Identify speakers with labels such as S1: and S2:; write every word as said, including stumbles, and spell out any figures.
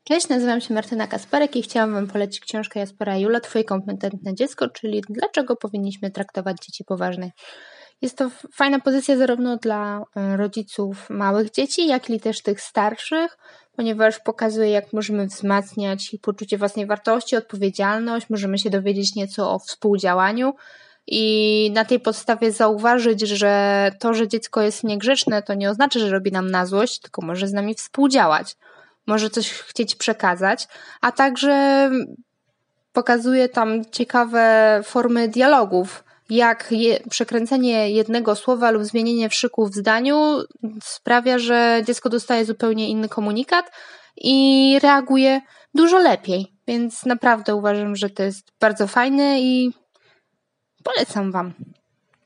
S1: Cześć, nazywam się Martyna Kasperek i chciałam Wam polecić książkę Jaspera Jula Twoje kompetentne dziecko, czyli dlaczego powinniśmy traktować dzieci poważnie. Jest to fajna pozycja zarówno dla rodziców małych dzieci, jak i też tych starszych, ponieważ pokazuje, jak możemy wzmacniać ich poczucie własnej wartości, odpowiedzialność, możemy się dowiedzieć nieco o współdziałaniu i na tej podstawie zauważyć, że to, że dziecko jest niegrzeczne, to nie oznacza, że robi nam na złość, tylko może z nami współdziałać. Może coś chcieć przekazać, a także pokazuje tam ciekawe formy dialogów, jak je, przekręcenie jednego słowa lub zmienienie wszyku w zdaniu sprawia, że dziecko dostaje zupełnie inny komunikat i reaguje dużo lepiej. Więc naprawdę uważam, że to jest bardzo fajne i polecam Wam.